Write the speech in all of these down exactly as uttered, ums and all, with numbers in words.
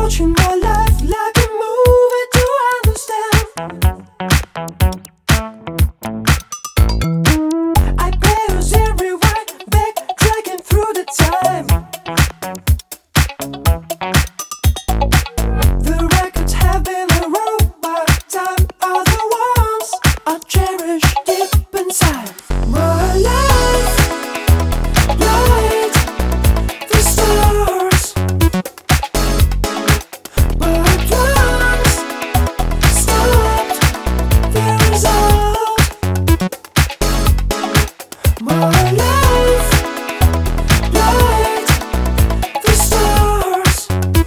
Watching my life like a movie to understand. I pass everywhere, backtracking through the time. The records have been a robot, time are the ones I cherish deep inside. My life, light the stars, but once stopped the result. My life, light the stars,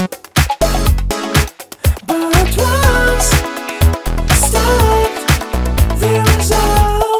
but once stopped the result.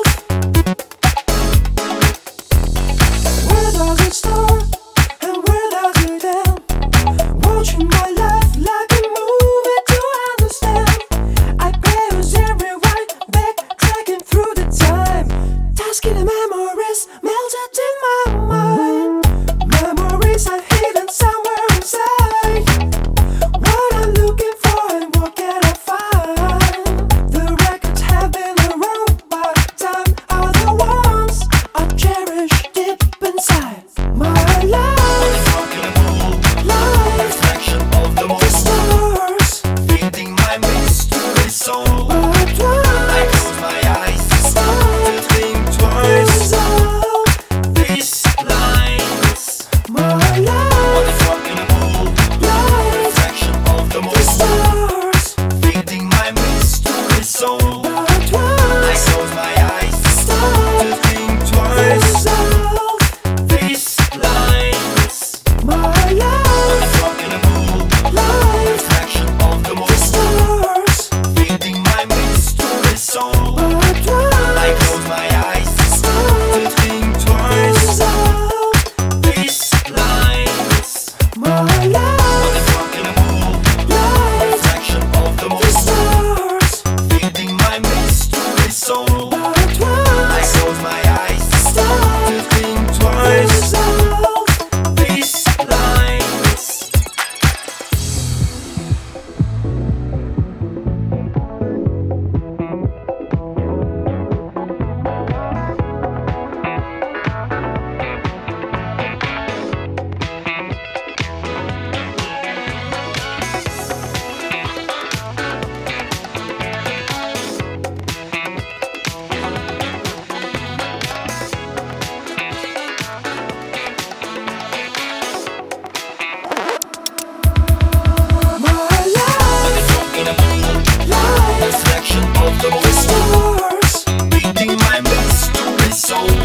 Where does it start and where does it end? Watching my life like a movie to understand. I pass everywhere, backtracking through the time. Tasking the memories melted in my mind. Memories are hidden somewhere inside. What I'm looking for and what can I find? The records have been a robot, time are the ones I cherish deep inside. My life, life, Reflection of the the moon, stars, feeding my mystery soul. but I once close my eyes to stopped think the twice. result. These lines My on life, the fucking pool, life, reflection of the the moon, stars, feeding my mystery soul. but I once close my eyes to stopped think the twice. result. These lines My on life, the fucking pool, life, reflection of the the moon, stars, feeding my mystery soul. but I once close my eyes to stopped think the twice. result. These lines My on life, the fucking pool, life, reflection of the the moon, stars, feeding my mystery soul. but I once close my eyes to stopped think the twice. result. These lines. My life, In a pool, life, reflection of the the moon, stars, feeding my mystery soul.